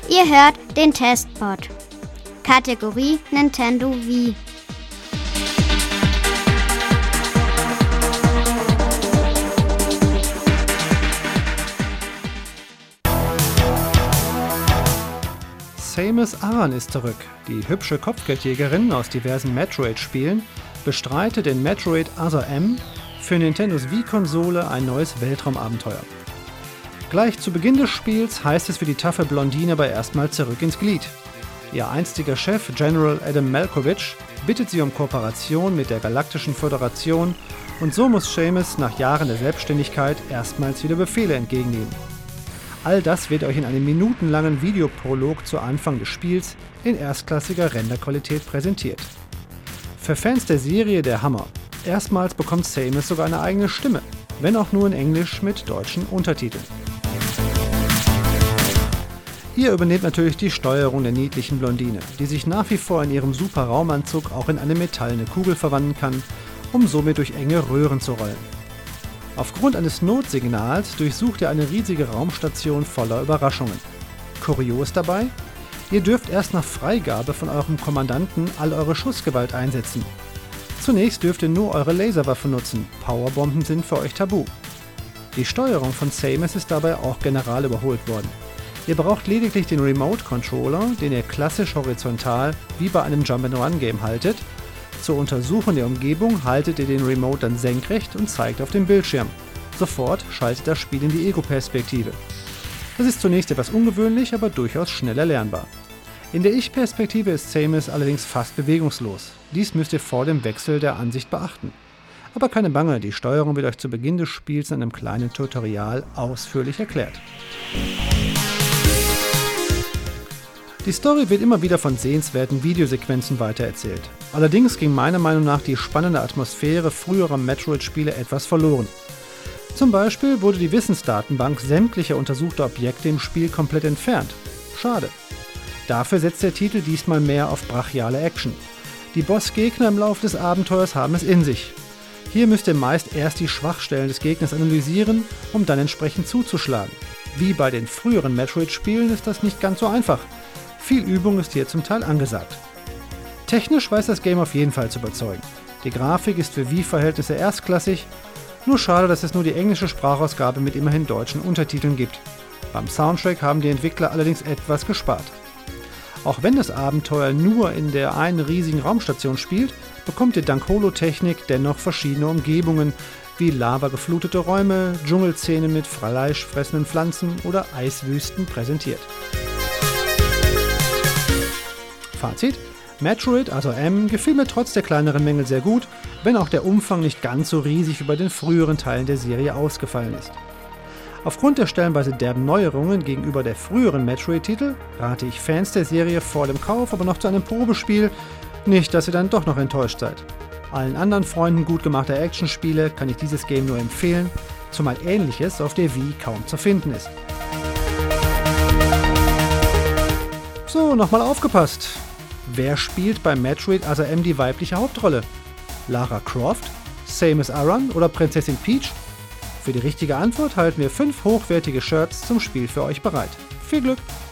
Ihr hört den Testpod. Kategorie Nintendo Wii. Samus Aran ist zurück. Die hübsche Kopfgeldjägerin aus diversen Metroid-Spielen bestreitet in Metroid Other M für Nintendos Wii-Konsole ein neues Weltraumabenteuer. Gleich zu Beginn des Spiels heißt es für die taffe Blondine aber erstmal zurück ins Glied. Ihr einstiger Chef General Adam Malkovich bittet sie um Kooperation mit der Galaktischen Föderation und so muss Samus nach Jahren der Selbstständigkeit erstmals wieder Befehle entgegennehmen. All das wird euch in einem minutenlangen Videoprolog zu Anfang des Spiels in erstklassiger Renderqualität präsentiert. Für Fans der Serie der Hammer. Erstmals bekommt Samus sogar eine eigene Stimme, wenn auch nur in Englisch mit deutschen Untertiteln. Ihr übernehmt natürlich die Steuerung der niedlichen Blondine, die sich nach wie vor in ihrem super Raumanzug auch in eine metallene Kugel verwandeln kann, um somit durch enge Röhren zu rollen. Aufgrund eines Notsignals durchsucht ihr eine riesige Raumstation voller Überraschungen. Kurios dabei: Ihr dürft erst nach Freigabe von eurem Kommandanten all eure Schussgewalt einsetzen. Zunächst dürft ihr nur eure Laserwaffe nutzen, Powerbomben sind für euch tabu. Die Steuerung von Samus ist dabei auch general überholt worden. Ihr braucht lediglich den Remote-Controller, den ihr klassisch horizontal wie bei einem Jump-and-Run-Game haltet. Zur Untersuchung der Umgebung haltet ihr den Remote dann senkrecht und zeigt auf dem Bildschirm. Sofort schaltet das Spiel in die Ego-Perspektive. Das ist zunächst etwas ungewöhnlich, aber durchaus schnell erlernbar. In der Ich-Perspektive ist Samus allerdings fast bewegungslos. Dies müsst ihr vor dem Wechsel der Ansicht beachten. Aber keine Bange, die Steuerung wird euch zu Beginn des Spiels in einem kleinen Tutorial ausführlich erklärt. Die Story wird immer wieder von sehenswerten Videosequenzen weitererzählt. Allerdings ging meiner Meinung nach die spannende Atmosphäre früherer Metroid-Spiele etwas verloren. Zum Beispiel wurde die Wissensdatenbank sämtlicher untersuchter Objekte im Spiel komplett entfernt. Schade. Dafür setzt der Titel diesmal mehr auf brachiale Action. Die Bossgegner im Laufe des Abenteuers haben es in sich. Hier müsst ihr meist erst die Schwachstellen des Gegners analysieren, um dann entsprechend zuzuschlagen. Wie bei den früheren Metroid-Spielen ist das nicht ganz so einfach. Viel Übung ist hier zum Teil angesagt. Technisch weiß das Game auf jeden Fall zu überzeugen. Die Grafik ist für Wii-Verhältnisse erstklassig, nur schade, dass es nur die englische Sprachausgabe mit immerhin deutschen Untertiteln gibt. Beim Soundtrack haben die Entwickler allerdings etwas gespart. Auch wenn das Abenteuer nur in der einen riesigen Raumstation spielt, bekommt ihr dank Holotechnik dennoch verschiedene Umgebungen, wie lavageflutete Räume, Dschungelszenen mit fleischfressenden Pflanzen oder Eiswüsten präsentiert. Fazit: Metroid Other M gefiel mir trotz der kleineren Mängel sehr gut, wenn auch der Umfang nicht ganz so riesig wie bei den früheren Teilen der Serie ausgefallen ist. Aufgrund der stellenweise derben Neuerungen gegenüber der früheren Metroid-Titel rate ich Fans der Serie vor dem Kauf aber noch zu einem Probespiel, nicht, dass ihr dann doch noch enttäuscht seid. Allen anderen Freunden gut gemachter Actionspiele kann ich dieses Game nur empfehlen, zumal Ähnliches auf der Wii kaum zu finden ist. So, nochmal aufgepasst! Wer spielt bei Metroid Other M die weibliche Hauptrolle? Lara Croft, Samus Aran oder Prinzessin Peach? Für die richtige Antwort halten wir 5 hochwertige Shirts zum Spiel für euch bereit. Viel Glück!